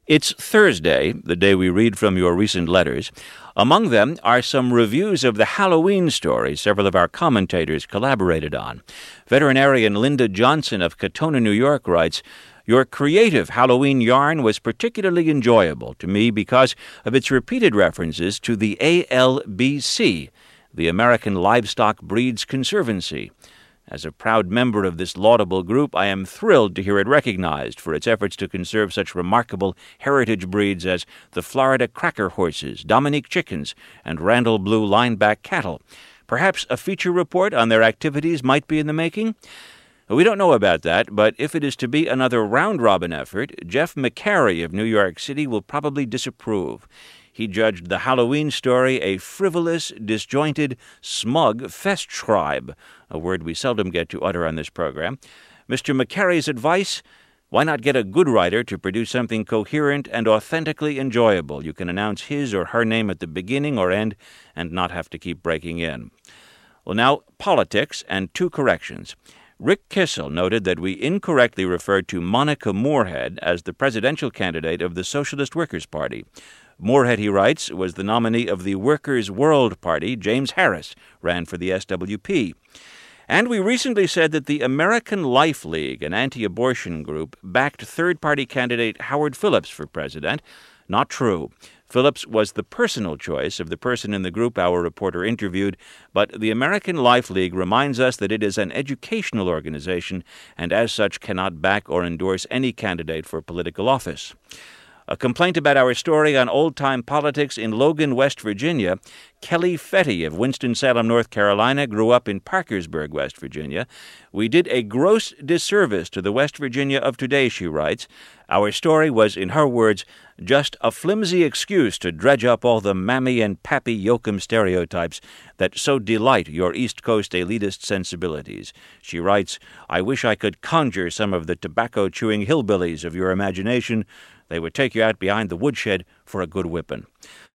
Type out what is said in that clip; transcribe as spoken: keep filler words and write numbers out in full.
It's Thursday, the day we read from your recent letters. Among them are some reviews of the Halloween story several of our commentators collaborated on. Veterinarian Linda Johnson of Katona, New York writes, "Your creative Halloween yarn was particularly enjoyable to me because of its repeated references to the A L B C, the American Livestock Breeds Conservancy. As a proud member of this laudable group, I am thrilled to hear it recognized for its efforts to conserve such remarkable heritage breeds as the Florida Cracker Horses, Dominique Chickens, and Randall Blue Lineback Cattle. Perhaps a feature report on their activities might be in the making? We don't know about that, but if it is to be another round-robin effort, Jeff McCary of New York City will probably disapprove. He judged the Halloween story a frivolous, disjointed, smug festschreibe, a word we seldom get to utter on this program. Mister McCary's advice: why not get a good writer to produce something coherent and authentically enjoyable? You can announce his or her name at the beginning or end and not have to keep breaking in. Well, now, politics and two corrections. Rick Kissel noted that we incorrectly referred to Monica Moorhead as the presidential candidate of the Socialist Workers' Party. Moorhead, he writes, was the nominee of the Workers' World Party. James Harris ran for the S W P. And we recently said that the American Life League, an anti-abortion group, backed third-party candidate Howard Phillips for president. Not true. Phillips was the personal choice of the person in the group our reporter interviewed, but the American Life League reminds us that it is an educational organization and as such cannot back or endorse any candidate for political office. A complaint about our story on old-time politics in Logan, West Virginia. Kelly Fetty of Winston-Salem, North Carolina, grew up in Parkersburg, West Virginia. We did a gross disservice to the West Virginia of today, she writes. Our story was, in her words, just a flimsy excuse to dredge up all the mammy and pappy yokum stereotypes that so delight your East Coast elitist sensibilities. She writes, I wish I could conjure some of the tobacco-chewing hillbillies of your imagination. They would take you out behind the woodshed for a good whipping.